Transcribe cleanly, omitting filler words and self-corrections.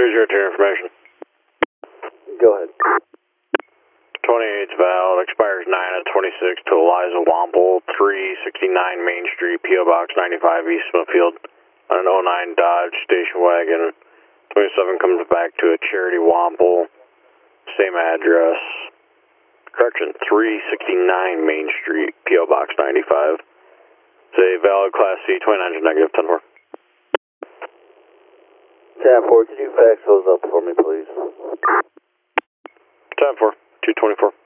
302 information. Go ahead. 28's valid, expires 9 of 26 to Eliza Wample, 369 Main Street, P.O. Box 95 East Smithfield, on an 09 Dodge station wagon. 27 comes back to a Charity Wample, same address. Correction, 369 Main Street, P.O. Box 95. It's a valid Class C, 29 negative, 10-4. Tab 4, could you fax those up for me, please? Tab 4, 224.